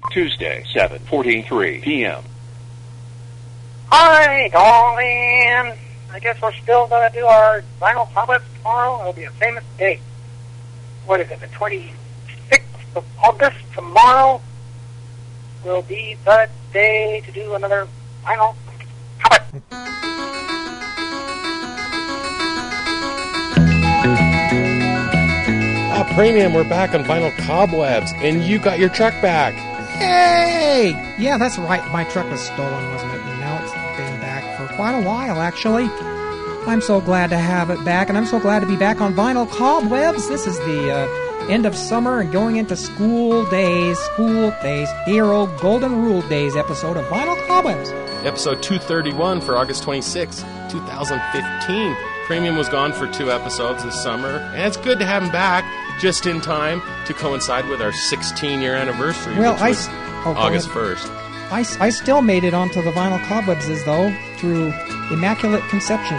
Tuesday, 7:43 p.m. Hi, darling. I guess we're still going to do our Vinyl Cobwebs tomorrow. It'll be a famous day. What is it, the 26th of August? Tomorrow will be the day to do another Vinyl Cobweb. Premium, we're back on Vinyl Cobwebs, and you got your truck back. Yay! Yeah, that's right. My truck was stolen, wasn't it? And now it's been back for quite a while, actually. I'm so glad to have it back, and I'm so glad to be back on Vinyl Cobwebs. This is the end of summer and going into school days, hero Golden Rule Days episode of Vinyl Cobwebs. Episode 231 for August 26, 2015. Premium was gone for 2 episodes this summer, and it's good to have him back just in time to coincide with our 16-year anniversary, which was August 1st. I still made it onto the Vinyl Cobwebs, though, through immaculate conception.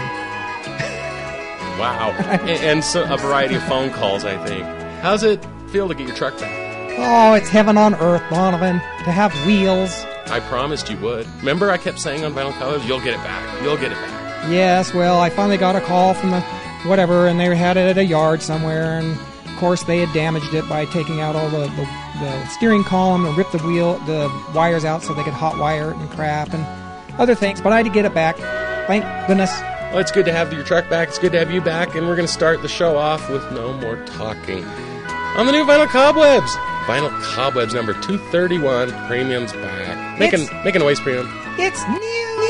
Wow. and so a variety of phone calls, I think. How's it feel to get your truck back? Oh, it's heaven on earth, Donovan, to have wheels. I promised you would. Remember I kept saying on Vinyl Cobwebs, you'll get it back. You'll get it back. Yes, well, I finally got a call from the whatever, and they had it at a yard somewhere, and of course they had damaged it by taking out all the steering column and ripped the wires out so they could hot wire it and crap and other things, but I had to get it back. Thank goodness. Well, it's good to have your truck back. It's good to have you back, and we're going to start the show off with no more talking. On the new Vinyl Cobwebs. Vinyl Cobwebs number 231. Premium's back. Make a noise, Premium. It's new.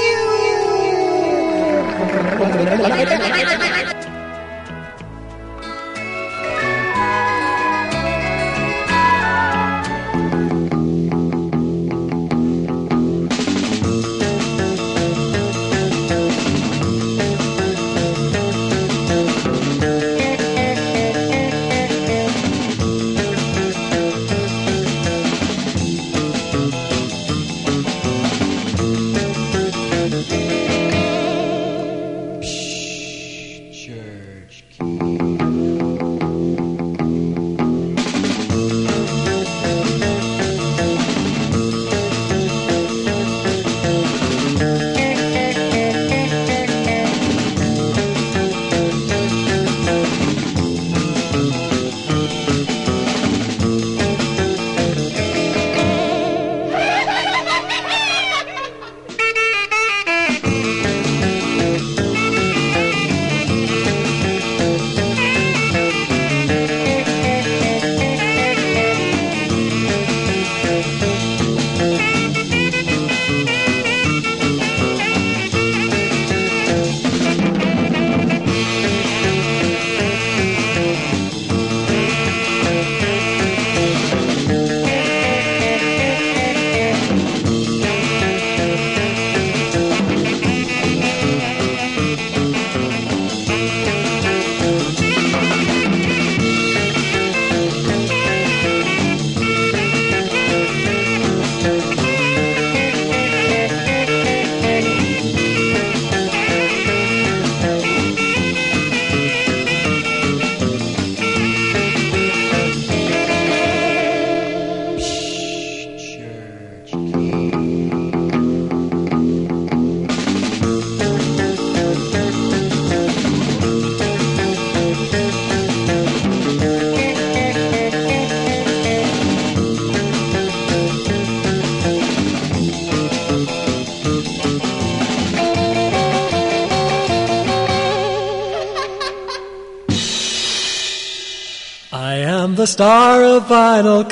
The star of Vinyl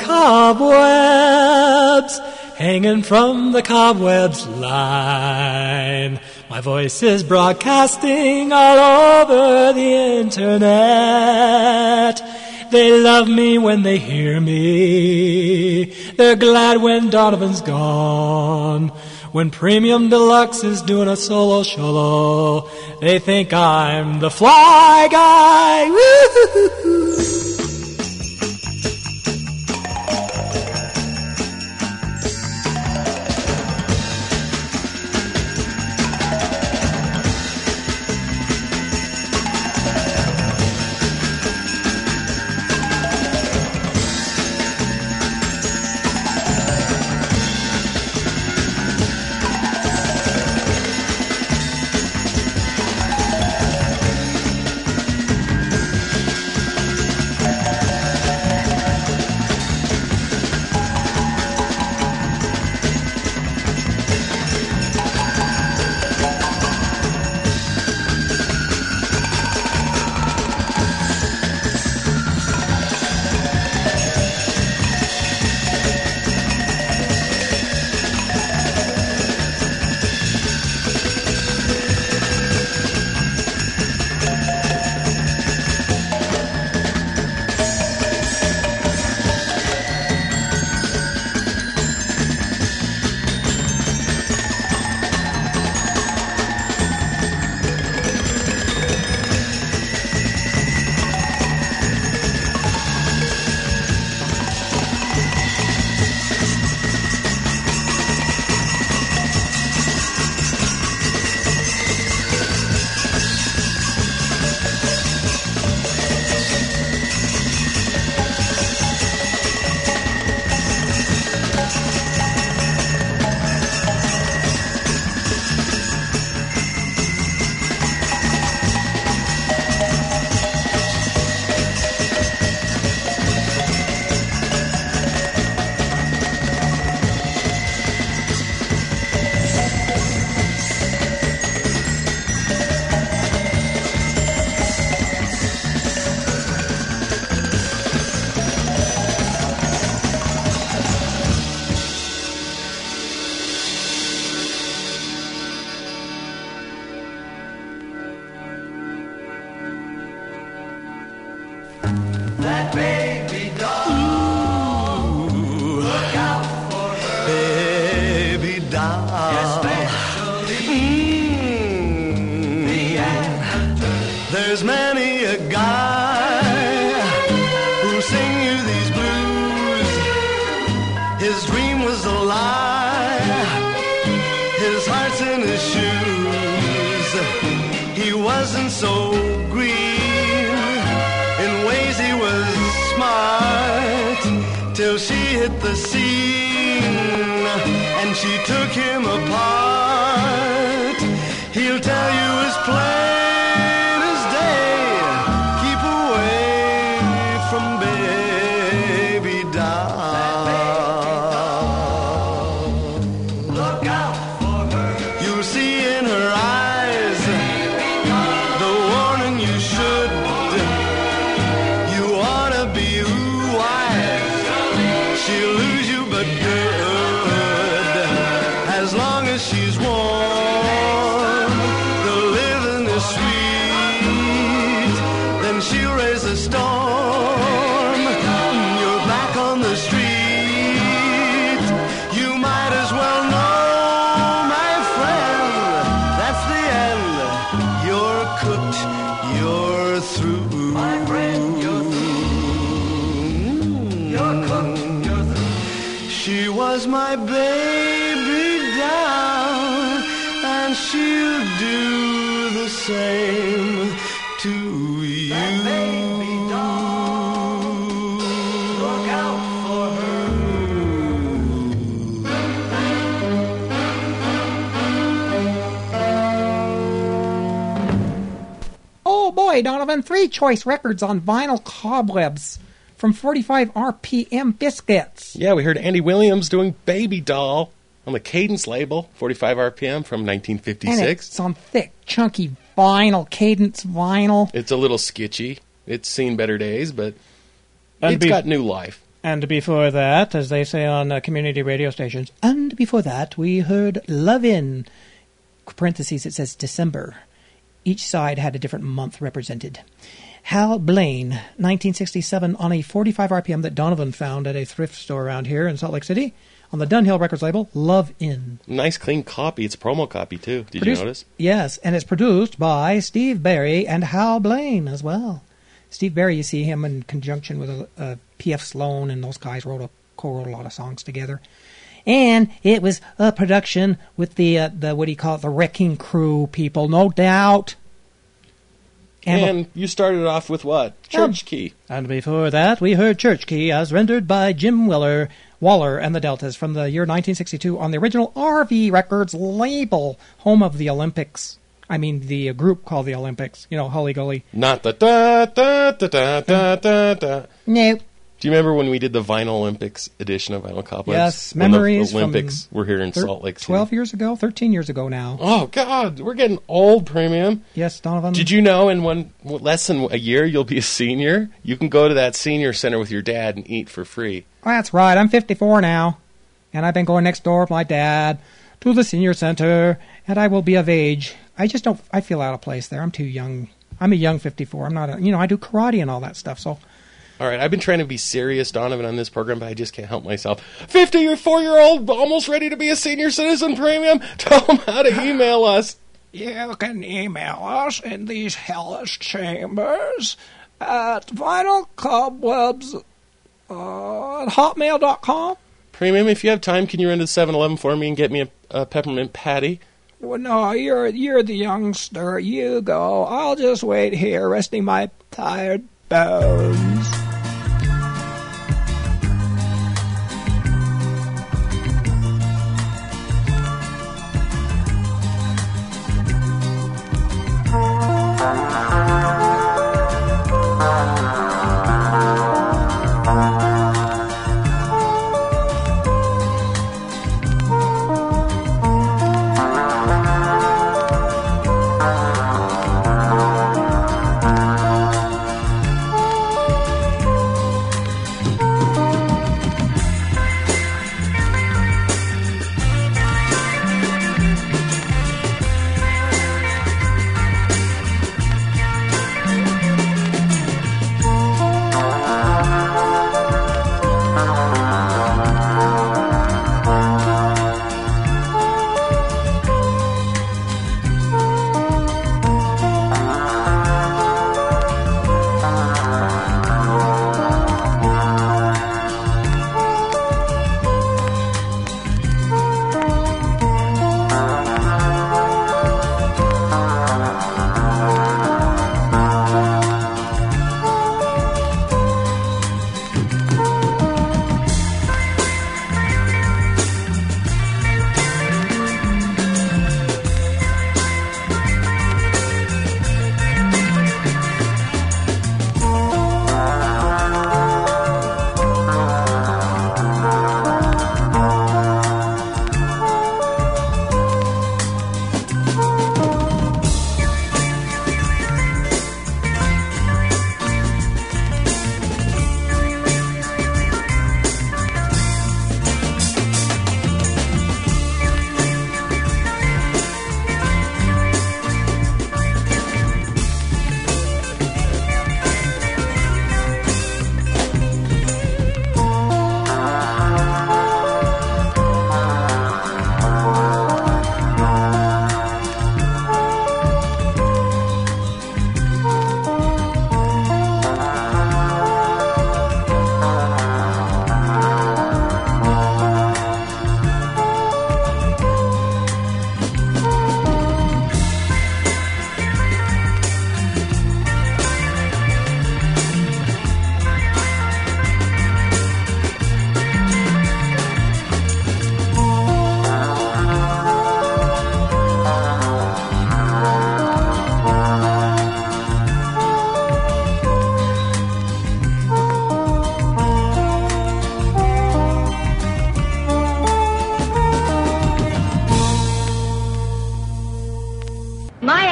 Cobwebs, hanging from the cobwebs line. My voice is broadcasting all over the internet. They love me when they hear me. They're glad when Donovan's gone. When Premium Deluxe is doing a solo solo, they think I'm the fly guy. Woo-hoo-hoo-hoo. His dream was a lie. His heart's in his shoes. He wasn't so green. In ways he was smart. Till she hit the scene and she took him apart. He'll tell you as plain as day, keep away from baby doll. Look out for her. You'll see in her eyes the warning you should. You ought to be wise. She'll lose you but good. As long as she's warm, the living is sweet. Then she'll raise a storm. You're back on the street. You might as well know, my friend, that's the end. You're cooked, you're through. My friend, you're through. You're cooked, you're through. She was my baby doll, and she'll do the same to you. That baby doll, look out for her. Oh boy, Donovan, 3 choice records on vinyl cobwebs from 45 RPM Biscuits. Yeah, we heard Andy Williams doing Baby Doll on the Cadence label, 45 RPM from And 1956. it's on thick, chunky vinyl, Cadence vinyl. It's a little sketchy. It's seen better days, but And it's got new life. And before that, as they say on community radio stations, And before that, we heard Lovin', parentheses, it says December. Each side had a different month represented. Hal Blaine, 1967, on a 45 RPM that Donovan found at a thrift store around here in Salt Lake City, on the Dunhill Records label, Love In. Nice clean copy. It's a promo copy, too. Did Produced- you notice? Yes, and it's produced by Steve Barry and Hal Blaine as well. Steve Barry, you see him in conjunction with P.F. Sloan, and those guys co-wrote a lot of songs together. And it was a production with the what do you call it, the Wrecking Crew people, no doubt. And you started off with what? Church Key. and before that, we heard Church Key as rendered by Jim Waller and the Deltas from the year 1962 on the original RV Records label, home of the Olympics. I mean, the group called the Olympics. You know, Hully Gully. Not the da-da-da-da-da-da. Nope. Do you remember when we did the Vinyl Olympics edition of Vinyl Cobwebs? Yes, When memories the Olympics were here in Salt Lake City. 12 years ago, 13 years ago now. Oh, God, we're getting old, Premium. Yes, Donovan. Did you know in less than a year you'll be a senior? You can go to that senior center with your dad and eat for free. That's right. I'm 54 now, and I've been going next door with my dad to the senior center, and I will be of age. I just don't. I feel out of place there. I'm too young. I'm a young 54. I'm not. I do karate and all that stuff. So, All right, I've been trying to be serious, Donovan, on this program, but I just can't help myself. 54-year-old, almost ready to be a senior citizen, Premium. Tell them how to email us. you can email us in these hellish chambers at vinylcobwebs at hotmail.com. Premium, if you have time, can you run to 7-Eleven for me and get me a peppermint patty? Well, no, you're the youngster. You go. I'll just wait here, resting my tired bones.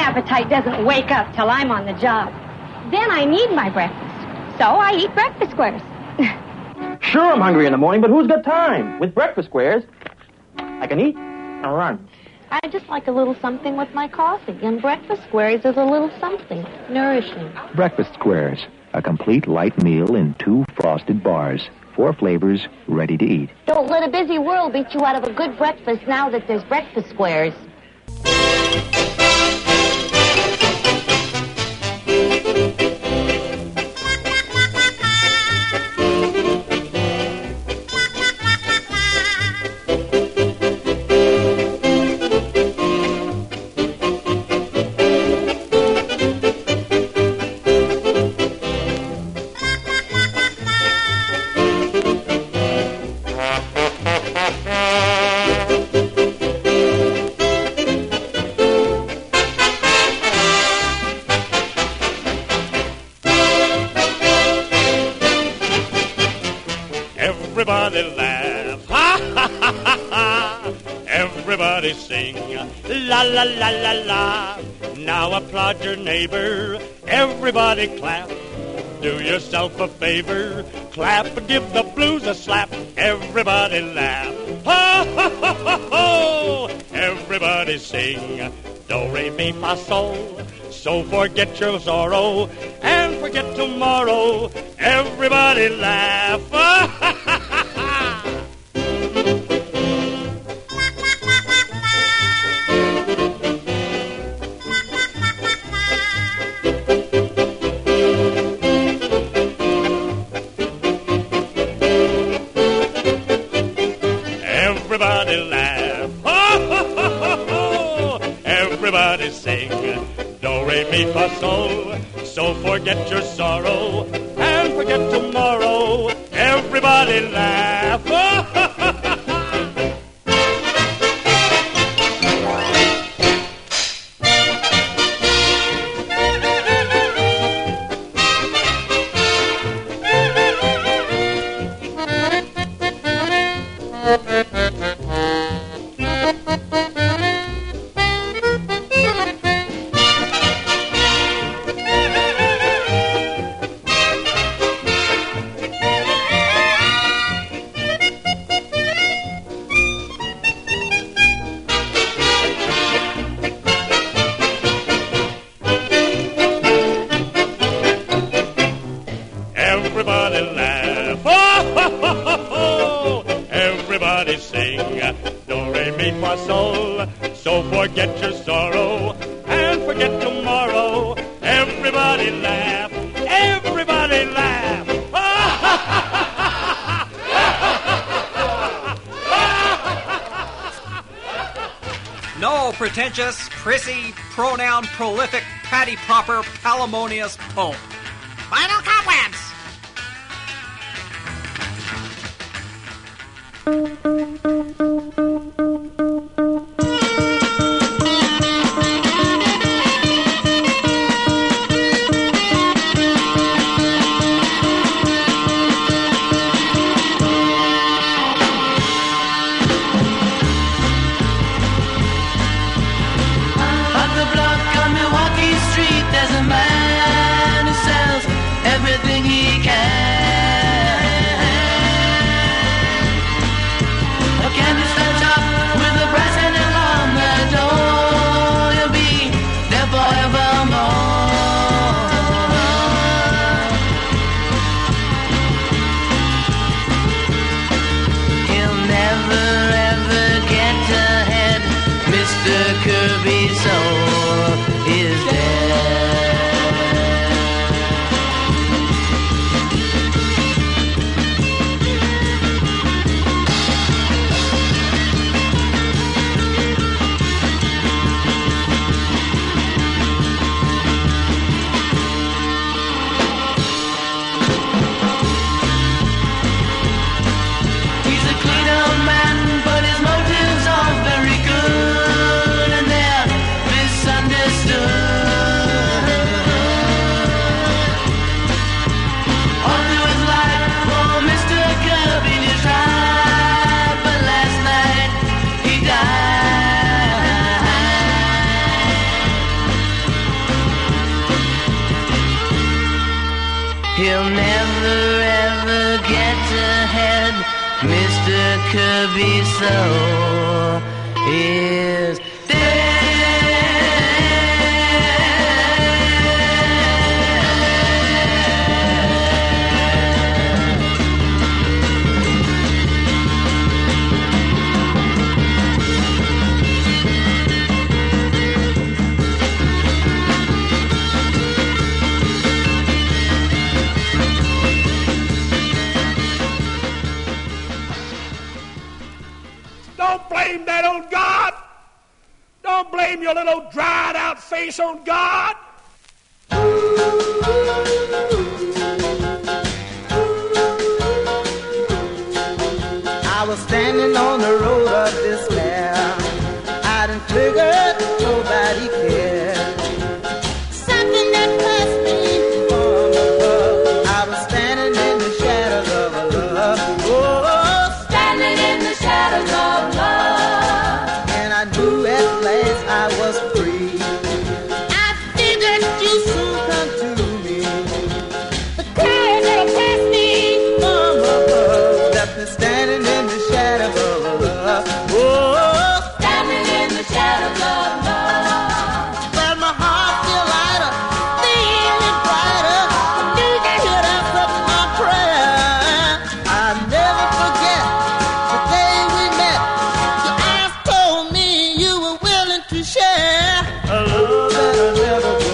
appetite doesn't wake up till I'm on the job. Then I need my breakfast. So I eat breakfast squares. Sure, I'm hungry in the morning, but who's got time? With breakfast squares, I can eat and run. I just like a little something with my coffee, and breakfast squares is a little something, nourishing. Breakfast squares, a complete light meal in 2 frosted bars. 4 flavors, ready to eat. Don't let a busy world beat you out of a good breakfast now that there's breakfast squares. Everybody laugh, ha ha ha ha ha. Everybody sing, la la la la la. Now applaud your neighbor, everybody clap. Do yourself a favor, clap, give the blues a slap. Everybody laugh, ha ha ha ha ha. Everybody sing, do re mi fa sol. So forget your sorrow and forget tomorrow. Everybody laugh, ha ha ha ha. Everybody laugh, ho, ho, ho, ho, ho. Everybody sing, do, re, mi, fa, sol. So forget your sorrow and forget tomorrow. Everybody laugh, ho, ho, ho, ho. Everybody laugh, ho, ho, ho, ho, ho. Everybody sing, do, re, mi, fa, sol. So forget your sorrow and forget tomorrow. Everybody laugh, everybody laugh. No pretentious, prissy, pronoun prolific, patty proper, palimonious poem. Vinyl Cobwebs! On the block on Milwaukee Street, there's a man who sells everything Kirby so is Don't blame that on God. Don't blame your little dried out face on God. I was standing on the road of despair. I didn't figure nobody cared. Something that passed me from above. I was standing in the shadows of a love. Oh, standing in the shadows of love. And I knew at last I was free. I figured you'd soon come to me. The clouds that passed me from above left me standing in the shadows of a love. Oh, standing in the shadows of love. Well, my heart feel lighter, feeling brighter. I knew that you'd answer my prayer. I'll never forget the day we met. Your eyes told me you were willing to share a love that'll never go.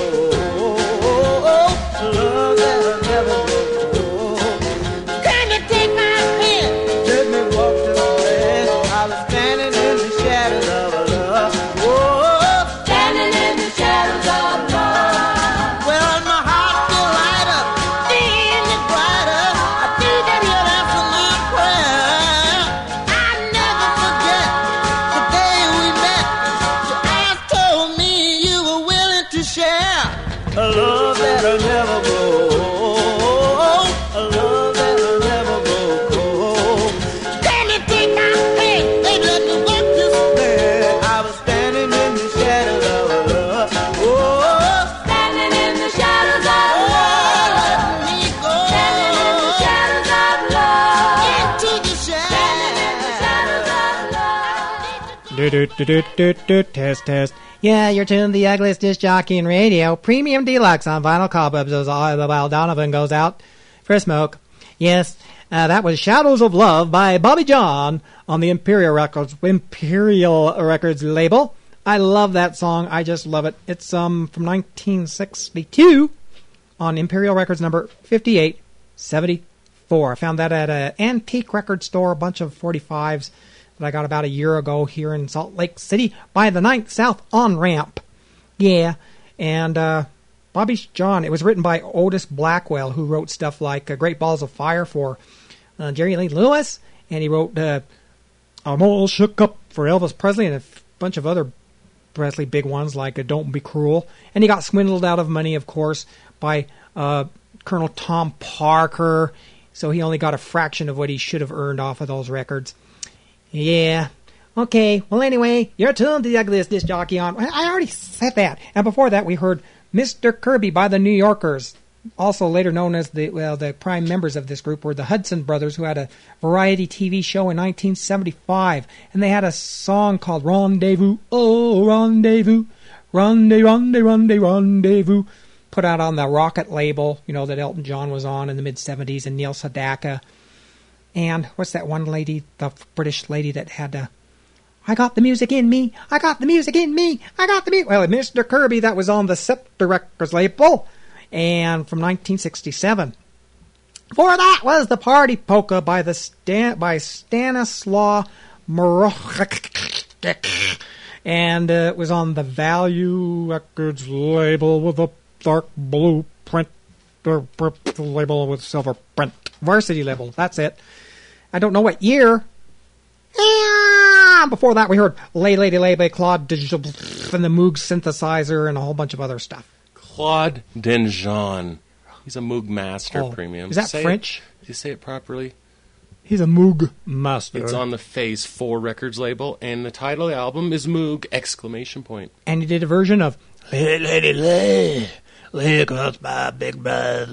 A love that'll never go. Can you take my hand? Let me walk this way. I was standing in the shadows of a love. Oh, standing in the shadows of love. Well, my heart feel lighter, feeling brighter. I knew that you'd answer my prayer. I'll never forget the day we met. Your eyes told me you were willing to share a love that'll never go. A love that'll never go cold. Can you take my hand? They let me walk this way. I was standing in the shadows of a love. Oh, standing in the shadows of love. Let me go. Standing in the shadows of love. Into the shadows of love. Test. Yeah, you're tuned to the ugliest disc jockey in radio. Premium Deluxe on Vinyl Cobwebs as while Donovan goes out for a smoke. Yes, that was Shadows of Love by Bobby John on the Imperial Records label. I love that song. I just love it. It's from 1962 on Imperial Records number 5874. I found that at an antique record store, a bunch of 45s that I got about a year ago here in Salt Lake City by the 9th South on-ramp. Yeah, and Bobby John, it was written by Otis Blackwell, who wrote stuff like Great Balls of Fire for Jerry Lee Lewis, and he wrote I'm All Shook Up for Elvis Presley and a bunch of other Presley big ones like Don't Be Cruel. And he got swindled out of money, of course, by Colonel Tom Parker, so he only got a fraction of what he should have earned off of those records. Yeah. Okay. Well, anyway, you're tuned to the ugliest disc jockey on. I already said that. And before that, we heard Mr. Kirby by the New Yorkers, also later known as the prime members of this group were the Hudson Brothers, who had a variety TV show in 1975, and they had a song called Rendezvous. Oh, rendezvous, rendezvous, put out on the Rocket label, that Elton John was on in the mid 70s, and Neil Sedaka. And what's that one lady, the British lady that had I got the music in me, I got the music in me, I got the music. Well, Mr. Kirby, that was on the Scepter Records label, and from 1967. Before that was the Party Polka by Stanislaw Marocek, and it was on the Value Records label with a dark blue print, label with silver print. Varsity label, that's it. I don't know what year. Yeah. Before that, we heard Lay Lady Lay by Claude Digital and the Moog synthesizer and a whole bunch of other stuff. Claude Denjean. He's a Moog master, Premium. Is that French? Did you say it properly? He's a Moog master. It's on the Phase 4 Records label, and the title of the album is Moog! ! And he did a version of Lay Lady Lay. Lay across my big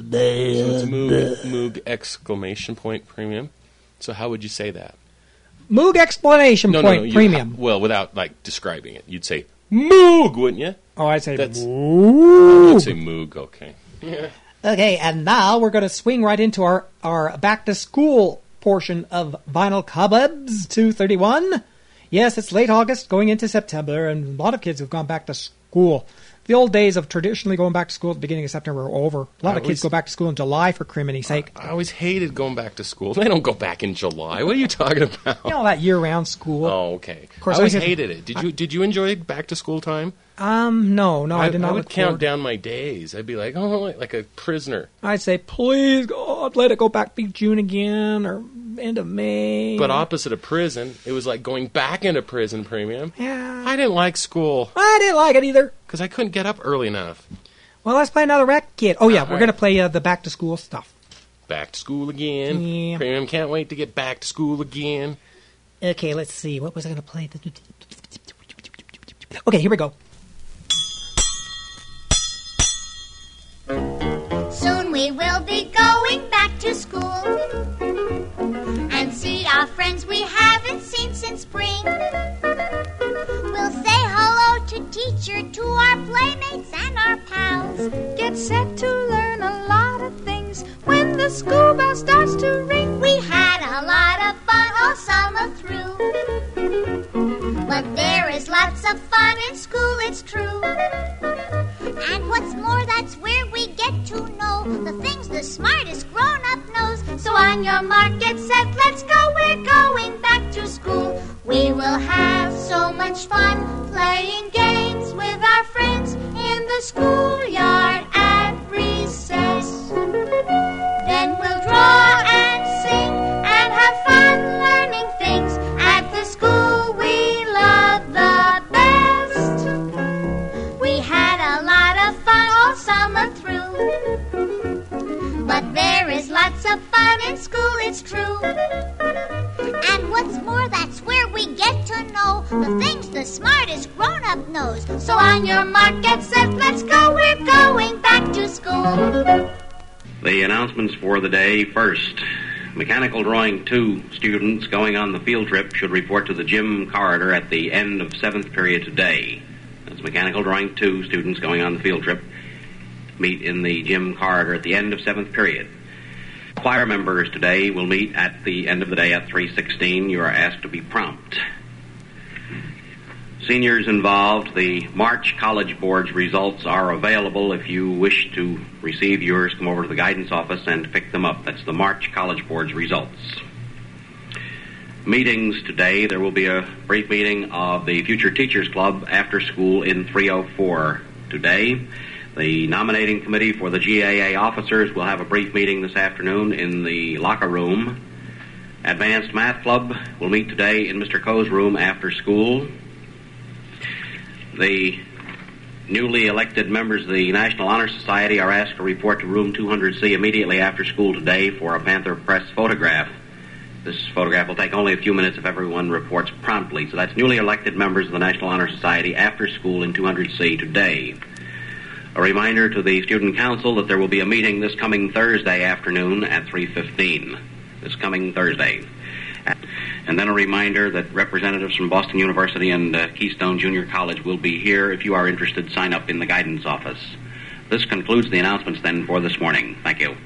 birthday. So it's Moog! ! Premium. So how would you say that? Moog exclamation point premium. Well, without like describing it, you'd say Moog, wouldn't you? Oh, I'd say Moog. I'd say Moog. Okay. Yeah. Okay, and now we're going to swing right into our back to school portion of Vinyl Cobwebs 231. Yes, it's late August, going into September, and a lot of kids have gone back to school. The old days of traditionally going back to school at the beginning of September are over. A lot of kids go back to school in July, for crimini's sake. I always hated going back to school. They don't go back in July. What are you talking about? You know, that year-round school. Oh, okay. Of course, I always hated it. Did you enjoy back to school time? No, I did not. I would count down my days. I'd be like, like a prisoner. I'd say, please, God, let it go back be June again, or end of May. But opposite of prison, it was like going back into prison premium. Yeah. I didn't like school. I didn't like it either. Because I couldn't get up early enough. Well, let's play another rec kit. Oh, yeah, we're going to play the back to school stuff. Back to school again. Yeah. Premium can't wait to get back to school again. Okay, let's see. What was I going to play? Okay, here we go. Soon we will be going back to school and see our friends we haven't seen since spring. We'll say hello to teacher, to our playmates and our pals. Get set to learn a lot of things when the school bell starts to ring. We had a lot of fun all summer through, but there is lots of fun in school, it's true. And what's more, that's where we get to know the things the smartest grown-up knows. So on your mark, get set, let's go, we're going back to school. We will have so much fun playing games with our friends in the schoolyard at recess. Then we'll draw and sing and have fun learning things at the school we love the best. We had a lot of fun all summer through, but there is lots of fun in school, it's true. And what's more, that's where we get to know the things the smartest grown-up knows. So on your mark, get set, let's go, we're going back to school. The announcements for the day first. Mechanical Drawing 2 students going on the field trip should report to the gym corridor at the end of 7th period today. That's Mechanical Drawing 2 students going on the field trip. Meet in the gym corridor at the end of 7th period. Choir members today will meet at the end of the day at 3:16. You are asked to be prompt. Seniors involved, the March College Board's results are available. If you wish to receive yours, come over to the guidance office and pick them up. That's the March College Board's results. Meetings today, there will be a brief meeting of the Future Teachers Club after school in 304 today. The nominating committee for the GAA officers will have a brief meeting this afternoon in the locker room. Advanced Math Club will meet today in Mr. Coe's room after school. The newly elected members of the National Honor Society are asked to report to room 200C immediately after school today for a Panther Press photograph. This photograph will take only a few minutes if everyone reports promptly. So that's newly elected members of the National Honor Society after school in 200C today. A reminder to the Student Council that there will be a meeting this coming Thursday afternoon at 3:15. This coming Thursday. And then a reminder that representatives from Boston University and Keystone Junior College will be here. If you are interested, sign up in the guidance office. This concludes the announcements then for this morning. Thank you.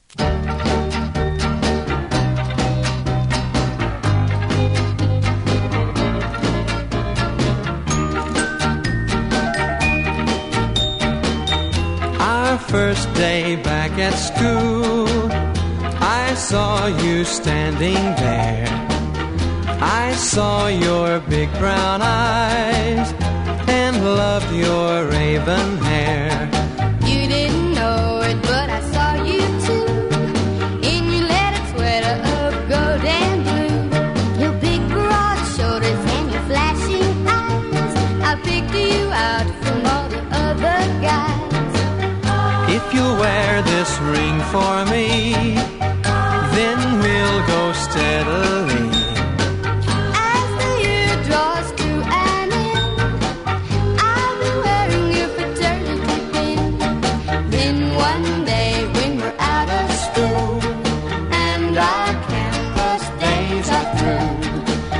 Our first day back at school, I saw you standing there. I saw your big brown eyes and loved your raven hair. You didn't know it, but I saw you too, in your leather sweater of gold and blue. Your big broad shoulders and your flashing eyes, I picked you out from all the other guys. If you'll wear this ring for me, then we'll go steadily. As the year draws to an end, I'll be wearing your fraternity pin. Then one day when we're out of school and our campus days are through,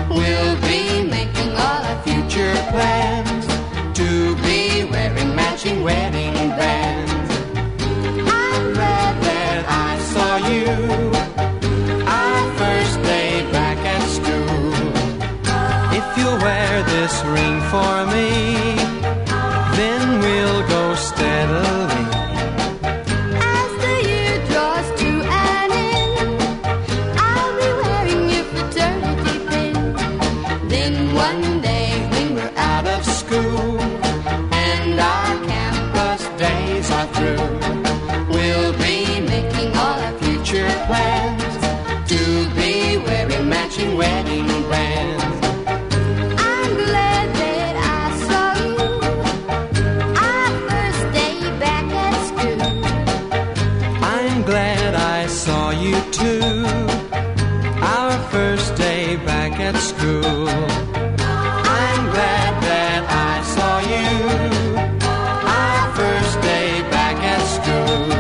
matching wedding bands. I'm glad that I saw you our first day back at school. If you'll wear this ring for me, then we'll go steadily. As the year draws to an end, I'll be wearing your fraternity pin. Then one day when we're out of School and our campus days are through, we'll be making all our future plans to be wearing matching wedding bands. I'm glad that I saw you our first day back at school. I'm glad I saw you too, our first day back at school. I'm glad that I saw you our first day back at school.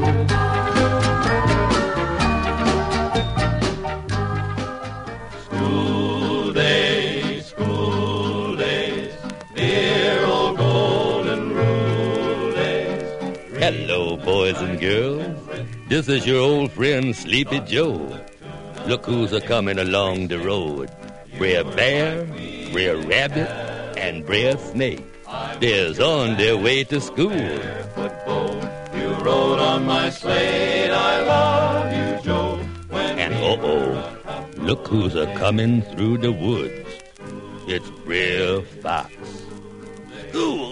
School days, dear old golden rule days. Hello, boys and girls. This is your old friend Sleepy Joe. Look who's a-coming along the road. Brer Bear, Brer Rabbit, and Brer Snake. They're on their way to school. You rode on my slate, I love you, Joe. And look who's a-coming through the woods. It's Brer Fox. School?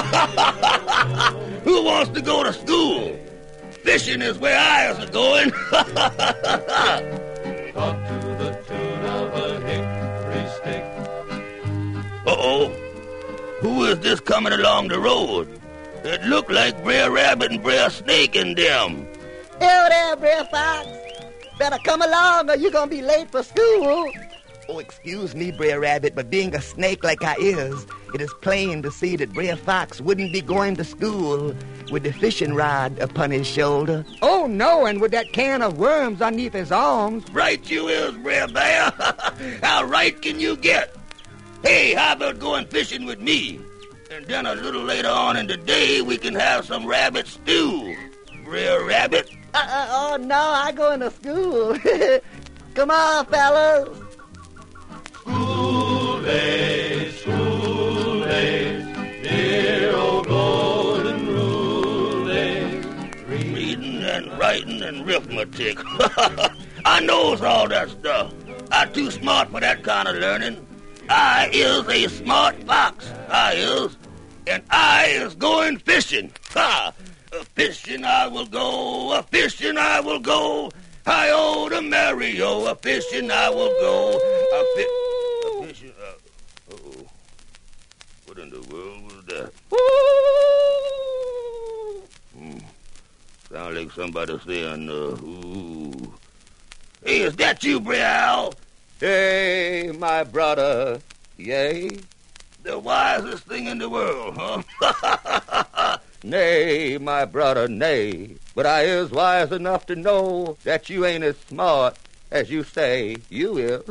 Who wants to go to school? Fishing is where I is going. Talk to the tune of a hickory stick. Who is this coming along the road? It look like Brer Rabbit and Brer Snake in them. Hello there, Brer Fox. Better come along or you're gonna be late for school. Oh, excuse me, Brer Rabbit, but being a snake like I is, it is plain to see that Brer Fox wouldn't be going to school with the fishing rod upon his shoulder. Oh, no, and with that can of worms underneath his arms. Right you is, Brer Bear. How right can you get? Hey, how about going fishing with me? And then a little later on in the day, we can have some rabbit stew. Brer Rabbit? Oh, no, I going to school. Come on, fellas. School days, dear old golden rule days. Reading and writing and arithmetic. I knows all that stuff. I'm too smart for that kind of learning. I is a smart fox. I is. And I is going fishing. Ha! A-fishing I will go, a-fishing I will go. Hi-oh to Mario, a-fishing I will go. A-fishing, what in the world was that? Sound like somebody saying, ooh. Hey, is that you, Brer Owl? Hey, my brother, yea? The wisest thing in the world, huh? Nay, my brother, nay. But I is wise enough to know that you ain't as smart as you say you is.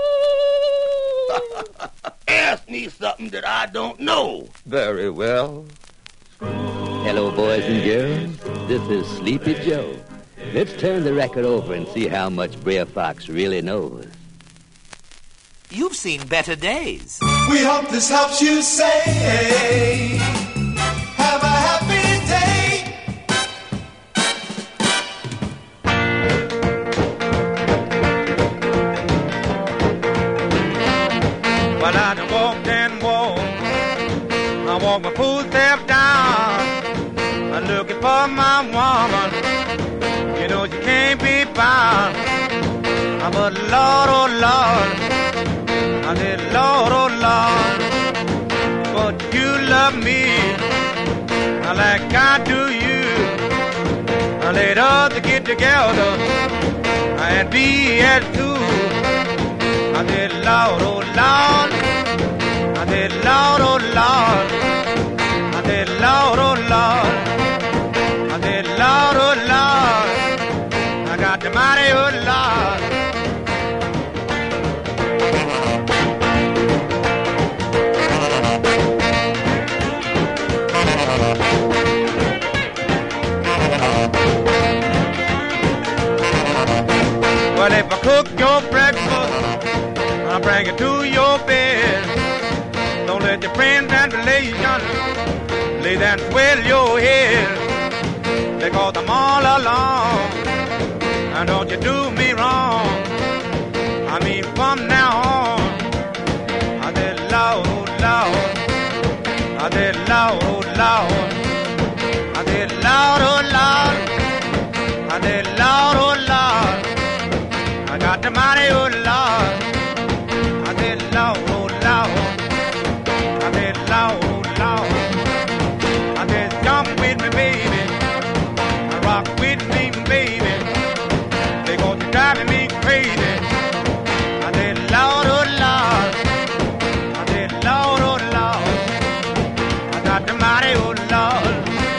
Ask me something that I don't know. Very well. Hello, boys and girls. This is Sleepy Joe. Let's turn the record over and see how much Brer Fox really knows. You've seen better days. We hope this helps you say, have a happy day. Well, I done walked and walked. I walked my footsteps down. I'm looking for my woman. You know she can't be found. But Lord, oh Lord, I said, Lord, oh Lord, but you love me like I do you. I let us get together and be as two. I said, Lord, oh Lord, I said, Lord, oh Lord, I said, Lord, oh Lord, I said, Lord, oh Lord, I got the mighty oh Lord. your friends and relations, lay there and swell your head, because I'm all alone, and don't you do me wrong. I mean, from now on, I said, Lord, Lord, I said, Lord, Lord, I said, Lord, oh Lord, I said, Lord, oh Lord, I got the money, oh Lord, I said, Lord, oh Lord, I said, Lord, oh Lord, I said, jump with me, baby, rock with me, baby, because you're driving me crazy. I said, Lord, oh Lord, I said, Lord, oh Lord, I got the mighty, oh Lord.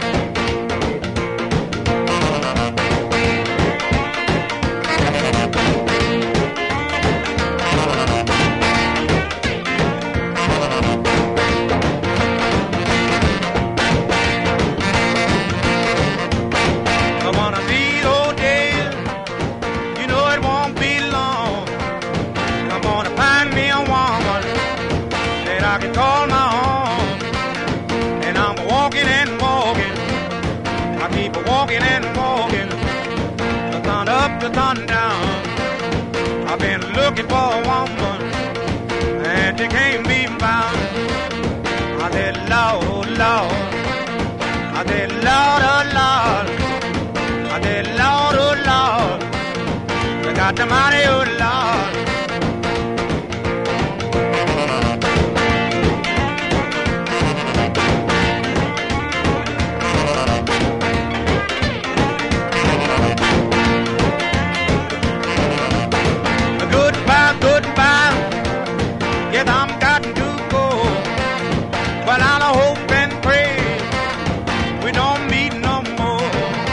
I can call my own, and I'm walking and walking. I keep walking and walking, the sun up, the sun down. I've been looking for a woman, and she can't be found. I said, Lord, Lord, I said, Lord, oh Lord, I said, Lord, oh Lord, I got the money, oh Lord. Goodbye, yes, I'm got to go, but I'll hope and pray we don't meet no more.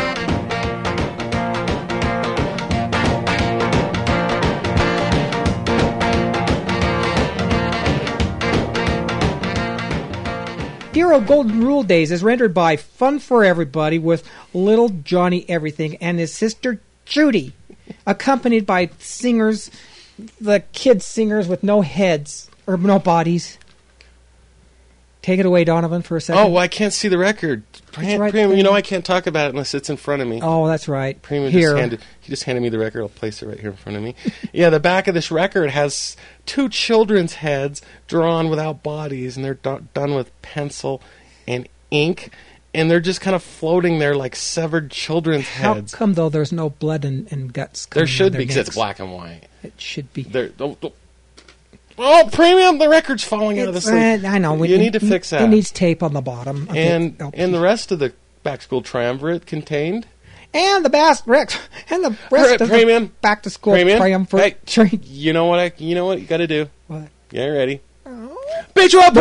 Dear Old Golden Rule Days is rendered by Fun for Everybody with Little Johnny Everything and his sister Judy, accompanied by singers, the kid singers with no heads or no bodies. Take it away, Donovan, for a second. Oh, well, I can't see the record. Right, Prima, you know I can't talk about it unless it's in front of me. Oh, that's right. Prima Here. just handed me the record. I'll place it right here in front of me. Yeah, the back of this record has two children's heads drawn without bodies, and they're done with pencil and ink, and they're just kind of floating there like severed children's heads. How come, though, there's no blood and guts coming There should out be, of because their it's necks? black and white. It should be. Oh, Premium, the record's falling out of the sleeve. I know. You need to fix that. It needs tape on the bottom. of And the LP. and the rest of the Back School Triumvirate contained... And the rest of Premium. the back to school Premium. triumvirate. Hey, you know what you got to do. What? Get ready. Beat you up,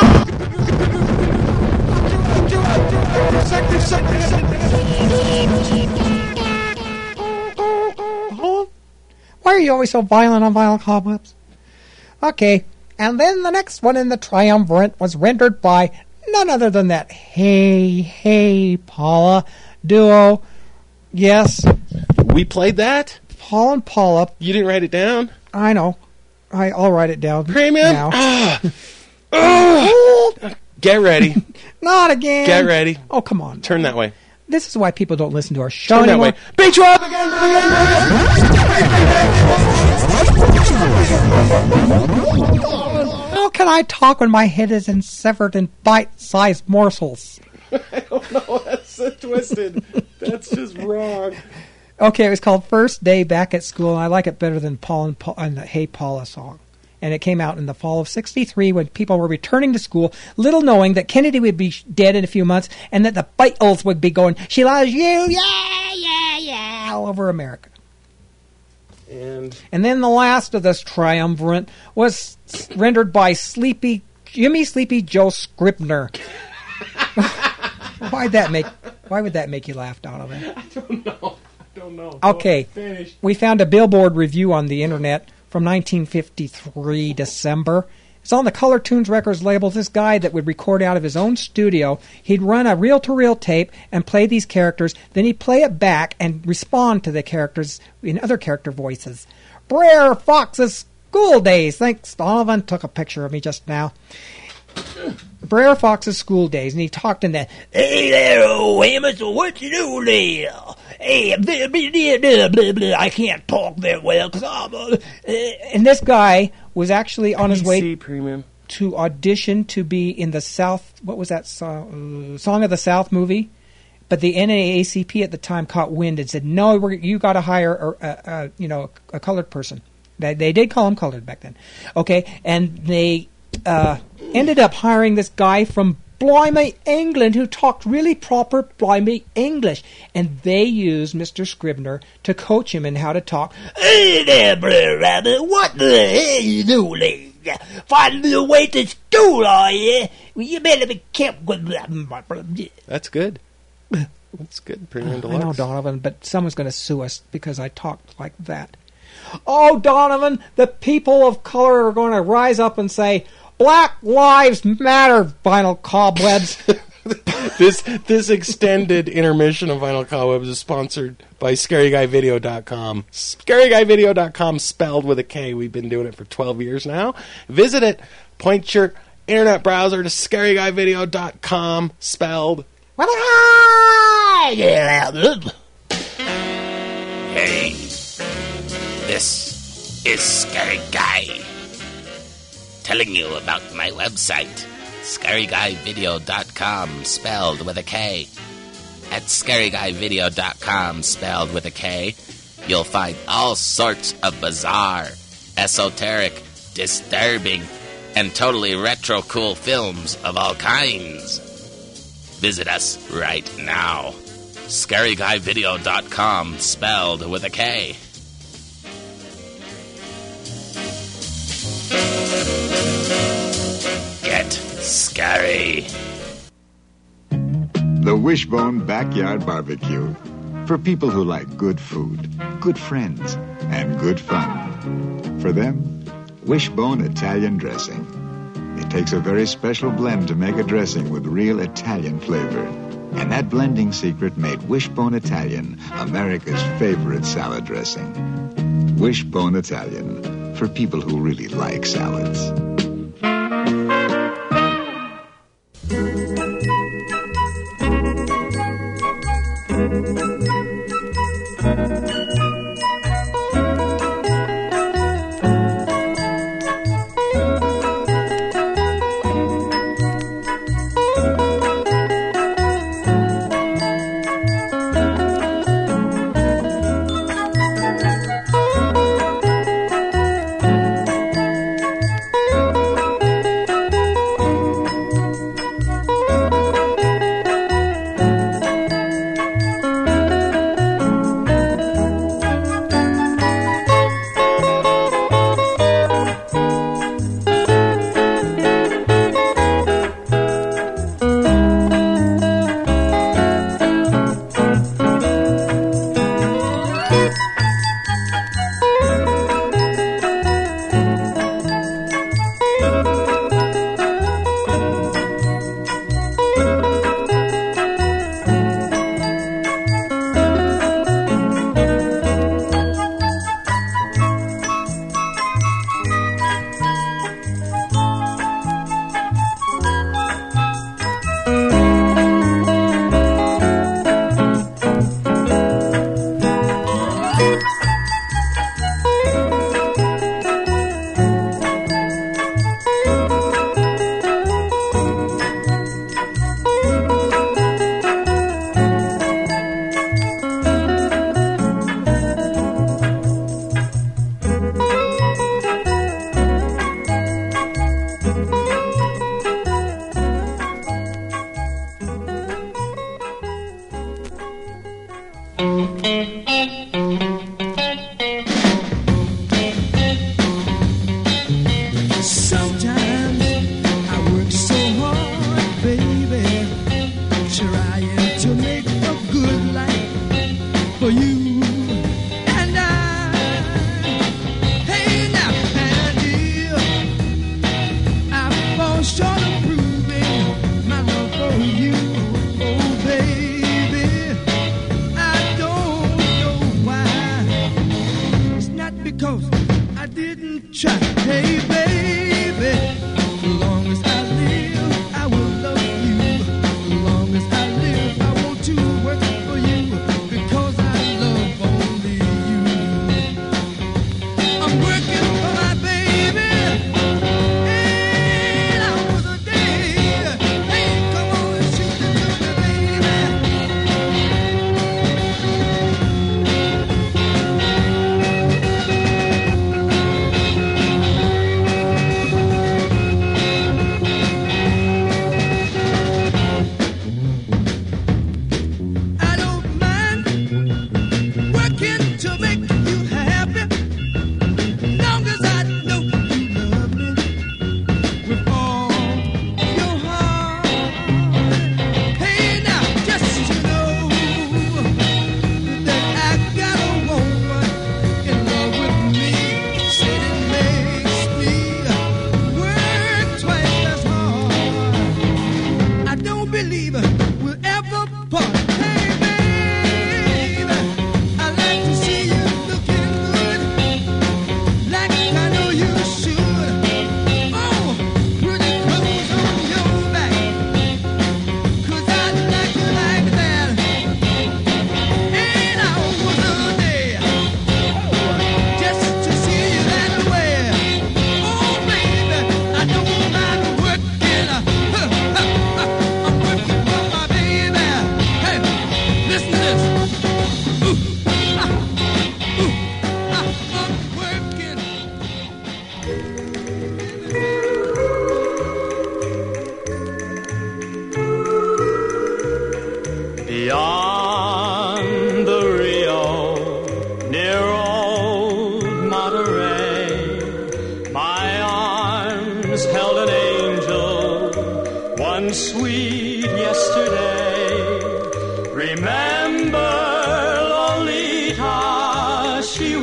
Why are you always so violent on Vinyl Cobwebs? Okay, and then the next one in the triumvirate was rendered by none other than that Hey Paula duo. Yes. We played that? Paul and Paula. You didn't write it down? I know. I'll write it down. Premium? Now. Get ready. Not again. Get ready. Oh, come on. Turn that way. This is why people don't listen to our show Turn that anymore. way. Beat you up again. How can I talk when my head is severed in bite-sized morsels? I don't know. That's so twisted. That's just wrong. Okay, it was called First Day Back at School, and I like it better than Paul and the Hey Paula song. And it came out in the fall of '63 when people were returning to school, little knowing that Kennedy would be dead in a few months and that the Beatles would be going, "She loves you, yeah, yeah, yeah," all over America. And then the last of this triumvirate was rendered by Jimmy Sleepy Joe Scribner. Why would that make you laugh, Donovan? I don't know. Okay, Finish. we found a Billboard review on the internet from 1953, December. It's on the Color Tunes Records label. This guy that would record out of his own studio, he'd run a reel-to-reel tape and play these characters. Then he'd play it back and respond to the characters in other character voices. Brer Fox's School Days. Thanks, Donovan took a picture of me just now. Brer Fox's school days, and he talked in that, Hey there, old Amos, what you doing there? Hey, blah, blah, blah, blah. I can't talk very well because I'm and this guy was actually on his way PC Premium. to audition to be in the South, what was that song? Song of the South movie? But the NAACP at the time caught wind and said, no, you got to hire a colored person. They did call him colored back then. Okay, and they ended up hiring this guy from Blimey, England, who talked really proper Blimey English. And they used Mr. Scribner to coach him in how to talk. Hey there, Brer Rabbit, what the hell you doing? Finding your way to school, are you? Well, you better be careful. That's good. That's good. Premium I Deluxe. know, Donovan, but someone's going to sue us because I talked like that. Oh, Donovan, the people of color are going to rise up and say, Black Lives Matter, Vinyl Cobwebs. This extended intermission of Vinyl Cobwebs is sponsored by ScaryGuyVideo.com. ScaryGuyVideo.com spelled with a K. We've been doing it for 12 years now. Visit it. Point your internet browser to ScaryGuyVideo.com spelled. Hey, this is Scary Guy telling you about my website, ScaryGuyVideo.com spelled with a K. At ScaryGuyVideo.com spelled with a K, you'll find all sorts of bizarre, esoteric, disturbing, and totally retro cool films of all kinds. Visit us right now. ScaryGuyVideo.com spelled with a K. Get scary. The Wishbone Backyard Barbecue. For people who like good food, good friends, and good fun. For them, Wishbone Italian Dressing. It takes a very special blend to make a dressing with real Italian flavor. And that blending secret made Wishbone Italian America's favorite salad dressing. Wishbone Italian. For people who really like salads. Hey, baby, as long as I live, and sweet yesterday. Remember, Lolita, she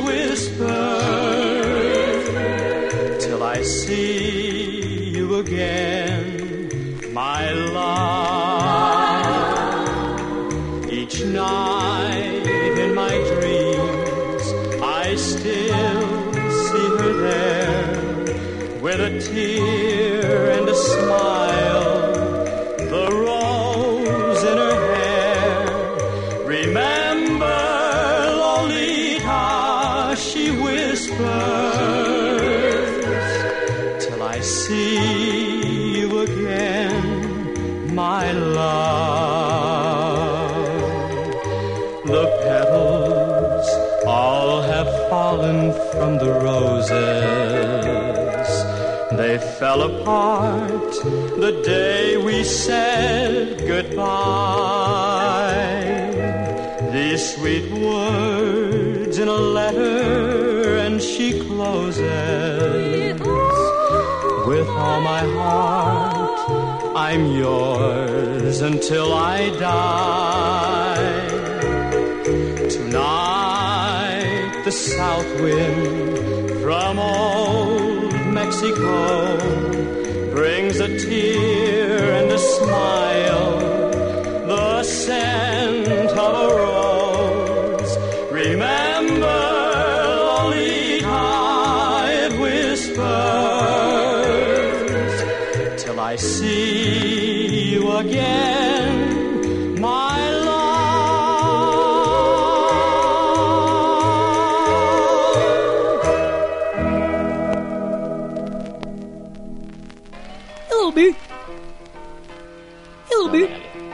whispered, till I see you again, my love. Each night in my dreams, I still see her there, with a tear and a smile, the rose in her hair. Remember, Lolita, she whispers, till I see you again, my love. The petals all have fallen from the roses. They fell apart the day we said goodbye. These sweet words in a letter, and she closes. With all my heart, I'm yours until I die. Tonight, the south wind from old Mexico brings a tear and a smile, the scent of a rose. Remember, Lolita, it whispers, till I see you again, my Hello, Bert.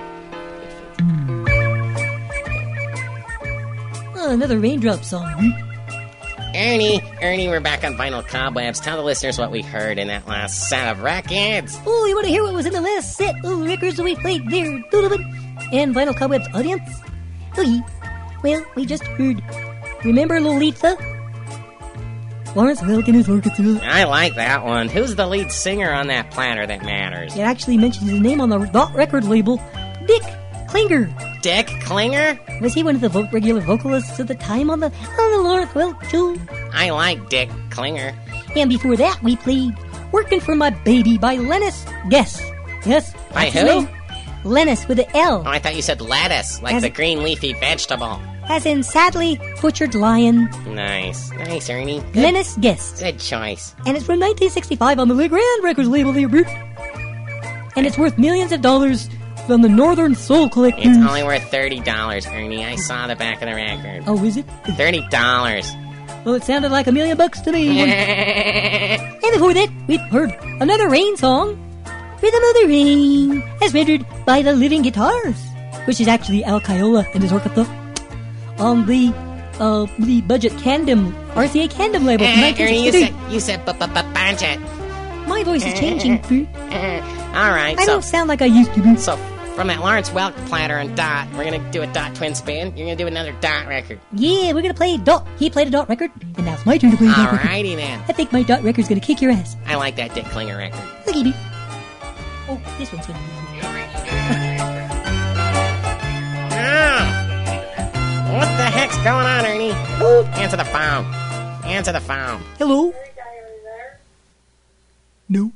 Oh, another raindrop song. Ernie, we're back on Vinyl Cobwebs. Tell the listeners what we heard in that last set of records. Oh, you want to hear what was in the last set of records that we played there, and Vinyl Cobwebs audience? Okay. Well, we just heard Remember Lolita? Lawrence Welk and his orchestra. I like that one. Who's the lead singer on that Platter That Matters? It actually mentions his name on the Dot record label, Dick Klinger. Dick Klinger? Was he one of the regular vocalists at the time on the Lawrence Welk show? I like Dick Klinger. And before that, we played Working for My Baby by Lennis Guess. Yes? By who? Lennis with an L. Oh, I thought you said lettuce, like the green leafy vegetable. As in Sadly Butchered Lion. Nice, Ernie. Good. Lennis Guest. Good choice. And it's from 1965 on the Legrand Records label, there, Bert. And it's worth millions of dollars from the Northern Soul Collectors. It's only worth $30, Ernie. I saw the back of the record. Oh, is it? $30. Well, it sounded like $1 million to me. And before that, we heard another Rain song, Rhythm of the Rain, as rendered by the Living Guitars, which is actually Al Caiola and his orchestra, on the Budget Candom, RCA Candom label from 1963. You said budget. My voice is changing, Bert. All right. I don't sound like I used to be. So, from that Lawrence Welk Platter and Dot, we're going to do a Dot twin spin. You're going to do another Dot record. Yeah, we're going to play Dot. He played a Dot record, and now it's my turn to play a Dot record. Alrighty then. I think my Dot record's going to kick your ass. I like that Dick Klinger record. Look at it. Oh, this one's going to be What the heck's going on, Ernie? Answer the phone. Answer the phone. Hello? No.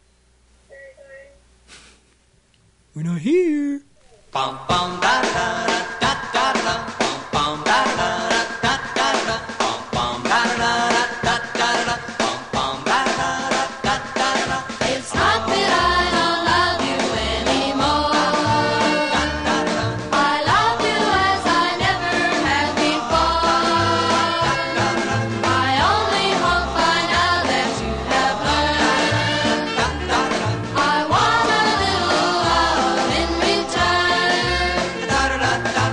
We're not here. Bum, bum, da, da, da, da, da, bum, bum, da, da, da, da, da, bum, bum, da, da, da, da, da, bum, bum, da, da, da, da, da. It's not that I don't love you anymore. I love you as I never have before. I only hope by now that you have learned. I want a little love in return.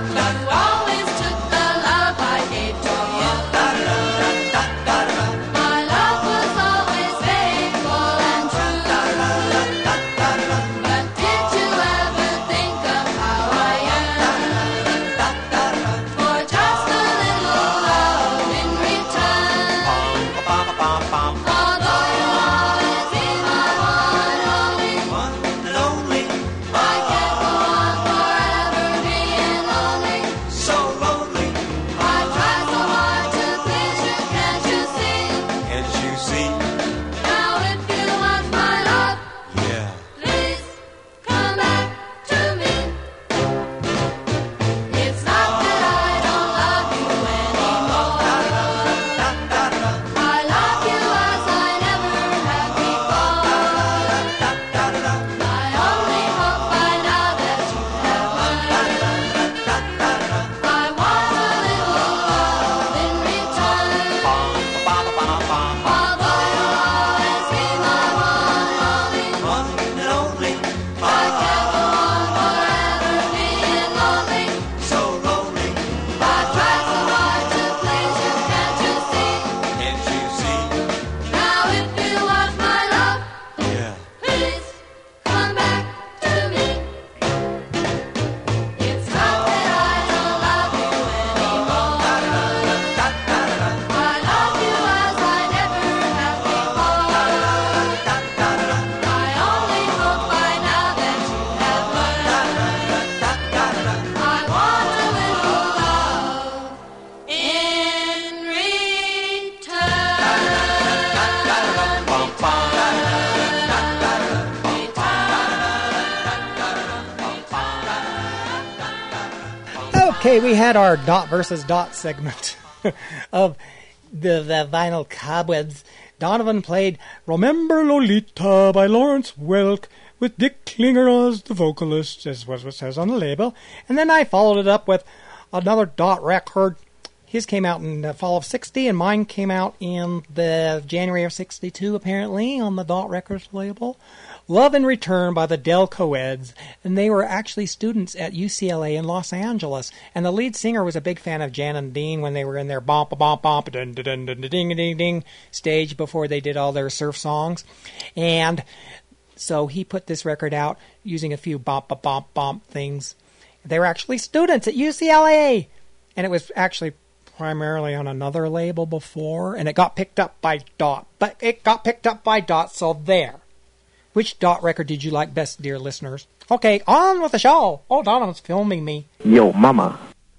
Okay, we had our dot versus dot segment of the Vinyl Cobwebs. Donovan played Remember Lolita by Lawrence Welk with Dick Klinger as the vocalist, as what it says on the label. And then I followed it up with another dot record. His came out in the fall of 60, and mine came out in the January of 62, apparently, on the Dot Records label. Love in Return by the Del Coeds, and they were actually students at UCLA in Los Angeles. And the lead singer was a big fan of Jan and Dean when they were in their bump bump bump ding ding ding ding ding stage before they did all their surf songs. And so he put this record out using a few bump bump bump things. They were actually students at UCLA, and it was actually primarily on another label before, and it got picked up by Dot. But it got picked up by Dot, so there. Which Dot record did you like best, dear listeners? Okay, on with the show. Oh, Donovan's filming me. Yo, mama.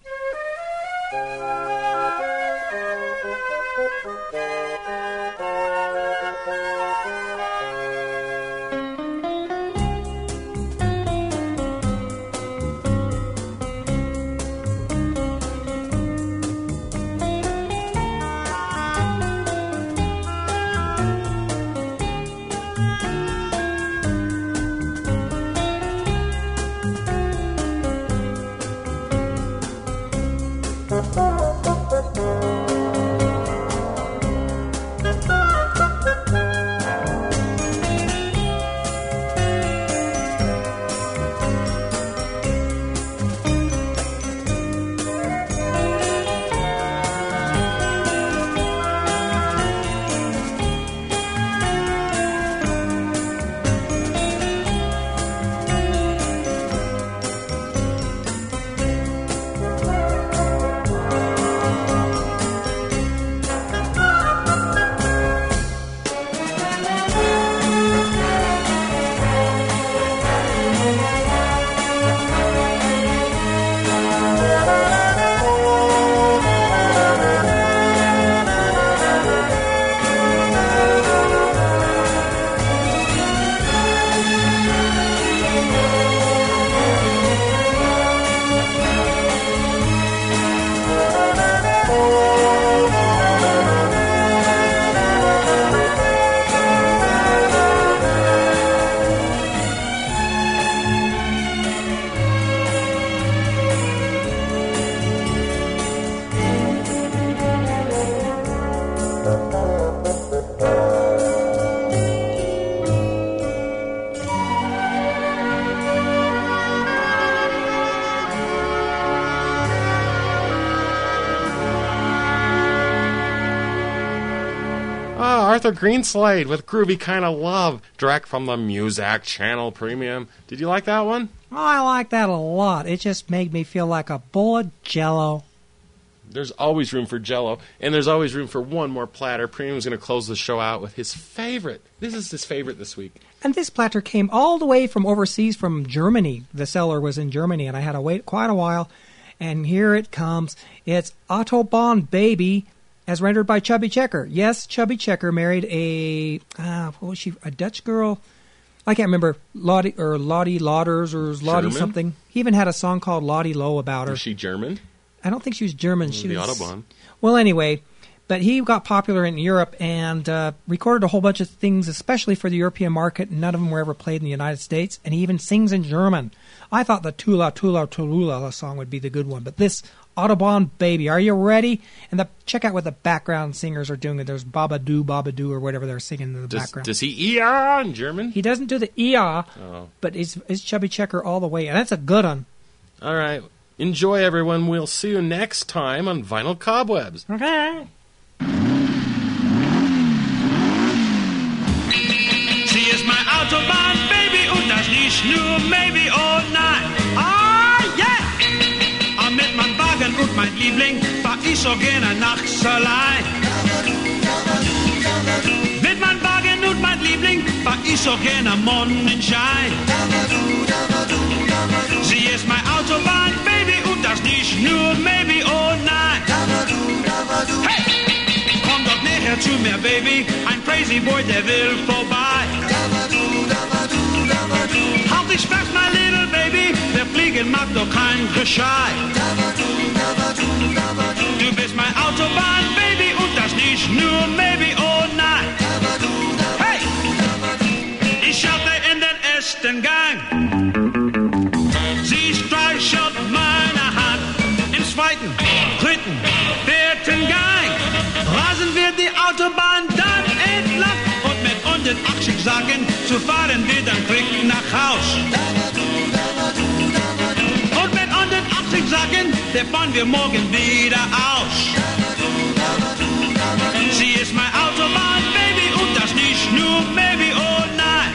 Arthur Greenslade with Groovy Kinda Love, direct from the Muzak Channel Premium. Did you like that one? Oh, I like that a lot. It just made me feel like a bowl of Jell-O. There's always room for Jell-O, and there's always room for one more platter. Premium's going to close the show out with his favorite. This is his favorite this week. And this platter came all the way from overseas, from Germany. The seller was in Germany, and I had to wait quite a while. And here it comes. It's Autobahn Baby, as rendered by Chubby Checker. Yes, Chubby Checker married a Dutch girl. I can't remember, Lottie Lauders or Lottie German? something. He even had a song called Lottie Low about her. Is she German? I don't think she was German. She the was Autobahn. Well, anyway, but he got popular in Europe and recorded a whole bunch of things, especially for the European market. None of them were ever played in the United States, and he even sings in German. I thought the Tula Tula Tulula song would be the good one, but this Autobahn Baby, are you ready? And check out what the background singers are doing. There's Babadoo, Babadoo, or whatever they're singing in the background. Does he EA in German? He doesn't do the EA, but it's Chubby Checker all the way, and that's a good one. All right. Enjoy, everyone. We'll see you next time on Vinyl Cobwebs. Okay. Sie ist mein Autobahn, Baby, und das nicht nur maybe, oh nein. Ah, yeah! Mit meinem Wagen und mein Liebling fahr ich so gerne nachts allein. Mit meinem Wagen und mein Liebling fahr ich so gerne am Sonnenschein. Sie ist mein Autobahn, Baby, und das nicht nur maybe, oh nein. Hey! Komm doch näher zu mir, Baby, ein crazy boy, der will vorbei. Halt dich fest, my little baby, der Fliegen mag doch kein Geschrei. ersten Gang. Sie streichelt meine Hand im zweiten, dritten, vierten Gang. Rasen wir die Autobahn dann entlang und mit 180 sagen, zu fahren wir dann quick nach Haus. Und mit 180 sagen, der fahren wir morgen wieder aus. Sie ist mein Autobahn, Baby, und das nicht nur Maybe, oh nein.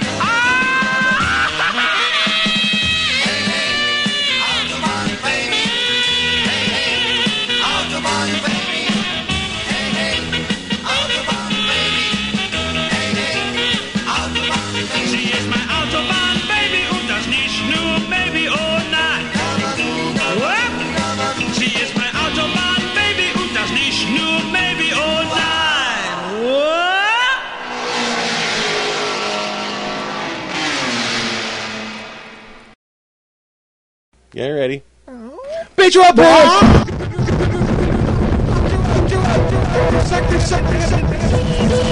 Sie ist mein Autobahn, Baby, und das nicht nur Maybe, oh nein. Sie ist mein Autobahn, Baby, und das nicht nur Maybe, oh nein. Get ready. Beat you up, boys!